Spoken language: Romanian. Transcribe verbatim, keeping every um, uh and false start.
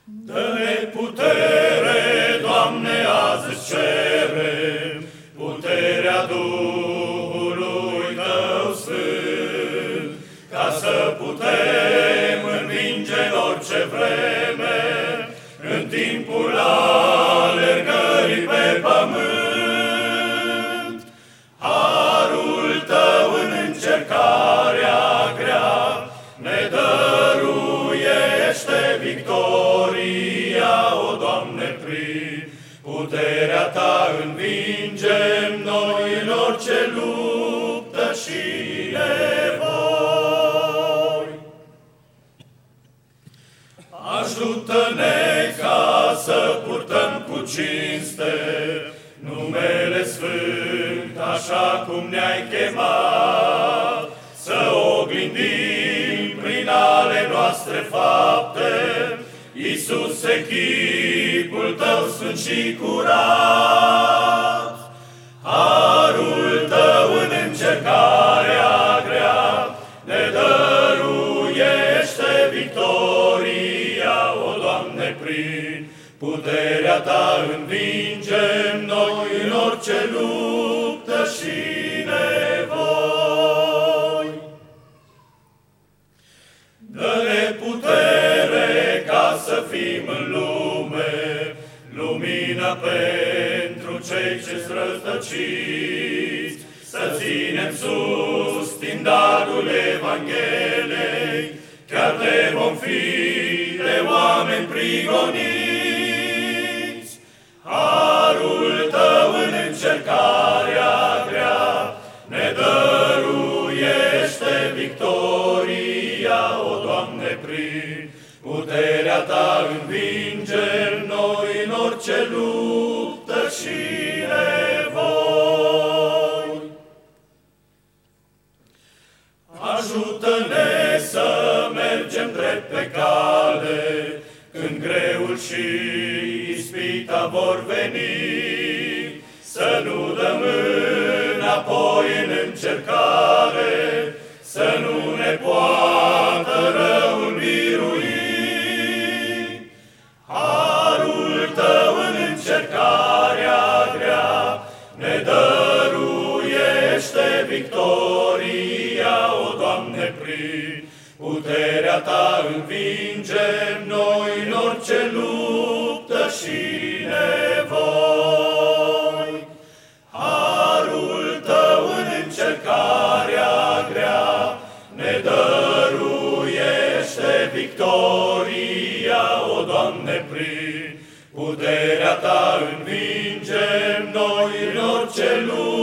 Dă-ne putere, Doamne, azi-ți cerem, puterea Duhului Tău Sfânt, ca să putem învinge în orice vreme, în timpul alergării pe pământ. Harul Tău în încercarea grea ne dăruiește victoria, o Doamne, prin puterea Ta învingem noi în orice luptă și nevoi. Ajută-ne ca să purtăm cu cinste numele Sfânt, așa cum Ne-ai chemat, să oglindim prin ale noastre fapte, Iisuse, chipul Tău sfânt și curat. Harul Tău în încercarea grea ne dăruiește victoria, o Doamne, prin puterea Ta învingem noi în orice luptă și nevoi. Dă-ne putere ca să fim în lume lumină pentru cei ce-s rătăciți, să ținem sus tindadul Evangheliei, chiar de vom fi de oameni prigoniți. Harul Tău în încercarea grea ne dăruiește victoria, o Doamne, prin puterea Ta învingem noi în orice luptă și nevoi. Ajută-ne să mergem drept pe cale, când greul și ispita vor veni, să nu dăm înapoi în încercare, să nu ne poată răul birui. Harul Tău în încercarea grea ne dăruiește victoria, o Doamne, prin puterea Ta învingem noi în orice luptă și nevoi. Harul Tău în încercarea grea ne dăruiește victoria, o Doamne, prin puterea Ta învingem noi în orice luptă